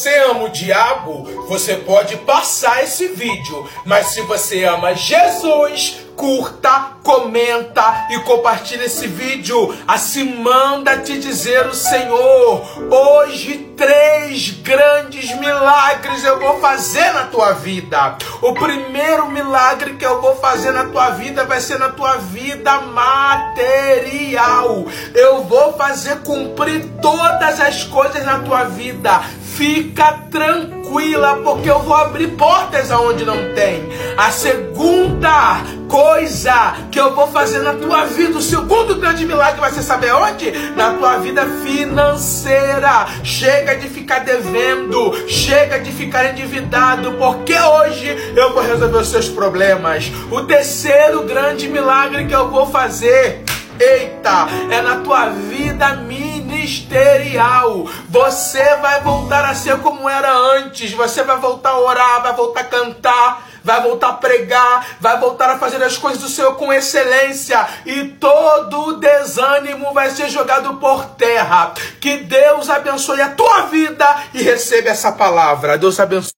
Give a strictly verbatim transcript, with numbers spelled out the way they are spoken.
você ama o diabo, você pode passar esse vídeo. Mas se você ama Jesus, curta, comenta e compartilha esse vídeo. Assim manda te dizer o Senhor: hoje três grandes milagres eu vou fazer na tua vida. O primeiro milagre que eu vou fazer na tua vida vai ser na tua vida material. Eu vou fazer cumprir todas as coisas na tua vida. Fica tranquila, porque eu vou abrir portas aonde não tem. A segunda coisa que eu vou fazer na tua vida, o segundo grande milagre vai ser, saber onde? Na tua vida financeira. Chega de ficar devendo, chega de ficar endividado, porque hoje eu vou resolver os seus problemas. O terceiro grande milagre que eu vou fazer, eita, é na tua vida ministerial. Você vai voltar a ser como era antes. Você vai voltar a orar, vai voltar a cantar, vai voltar a pregar, vai voltar a fazer as coisas do Senhor com excelência. E todo o desânimo vai ser jogado por terra. Que Deus abençoe a tua vida e receba essa palavra. Deus abençoe.